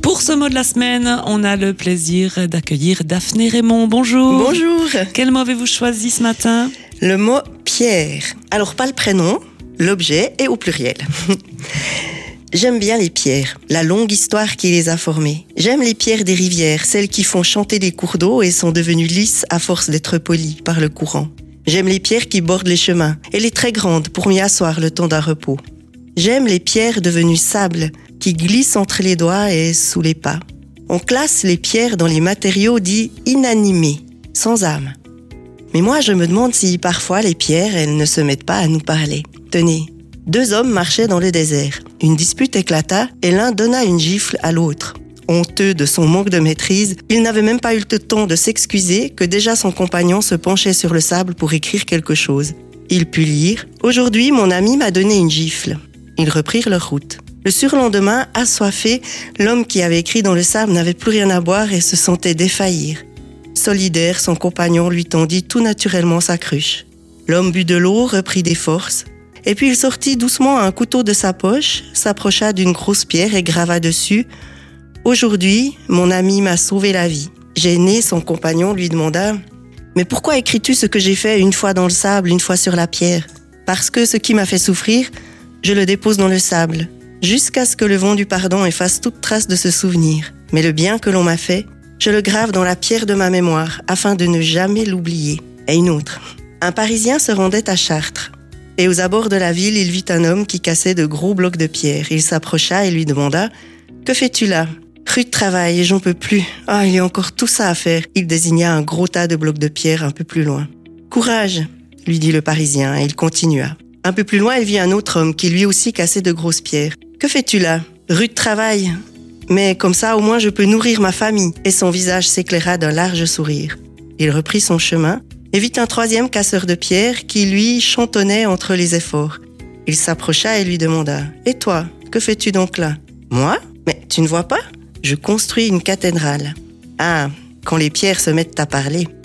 Pour ce mot de la semaine, on a le plaisir d'accueillir Daphné Raymond. Bonjour. Bonjour. Quel mot avez-vous choisi ce matin? Le mot pierre. Alors pas le prénom, l'objet et au pluriel. J'aime bien les pierres, la longue histoire qui les a formées. J'aime les pierres des rivières, celles qui font chanter des cours d'eau et sont devenues lisses à force d'être polies par le courant. J'aime les pierres qui bordent les chemins et les très grandes pour m'y asseoir le temps d'un repos. J'aime les pierres devenues sable qui glissent entre les doigts et sous les pas. On classe les pierres dans les matériaux dits inanimés, sans âme. Mais moi, je me demande si parfois les pierres, elles ne se mettent pas à nous parler. Tenez, 2 hommes marchaient dans le désert. Une dispute éclata et l'un donna une gifle à l'autre. Honteux de son manque de maîtrise, il n'avait même pas eu le temps de s'excuser que déjà son compagnon se penchait sur le sable pour écrire quelque chose. Il put lire « Aujourd'hui, mon ami m'a donné une gifle ». Ils reprirent leur route. Le surlendemain, assoiffé, l'homme qui avait écrit dans le sable n'avait plus rien à boire et se sentait défaillir. Solidaire, son compagnon lui tendit tout naturellement sa cruche. L'homme but de l'eau, reprit des forces, et puis il sortit doucement un couteau de sa poche, s'approcha d'une grosse pierre et grava dessus « Aujourd'hui, mon ami m'a sauvé la vie ». Gêné, son compagnon lui demanda « Mais pourquoi écris-tu ce que j'ai fait une fois dans le sable, une fois sur la pierre ?»« Parce que ce qui m'a fait souffrir, je le dépose dans le sable, jusqu'à ce que le vent du pardon efface toute trace de ce souvenir. Mais le bien que l'on m'a fait, je le grave dans la pierre de ma mémoire, afin de ne jamais l'oublier. » Et une autre. Un Parisien se rendait à Chartres. Et aux abords de la ville, il vit un homme qui cassait de gros blocs de pierre. Il s'approcha et lui demanda « Que fais-tu là ?»« Rude travail, j'en peux plus. Ah, il y a encore tout ça à faire. » Il désigna un gros tas de blocs de pierre un peu plus loin. « Courage !» lui dit le Parisien et il continua. Un peu plus loin, il vit un autre homme qui lui aussi cassait de grosses pierres. « Que fais-tu là ?»« Rude travail. Mais comme ça, au moins, je peux nourrir ma famille. » Et son visage s'éclaira d'un large sourire. Il reprit son chemin et vit un 3e casseur de pierres qui, lui, chantonnait entre les efforts. Il s'approcha et lui demanda « Et toi, que fais-tu donc là ?»« Moi ? Mais tu ne vois pas ? Je construis une cathédrale. » Ah, quand les pierres se mettent à parler.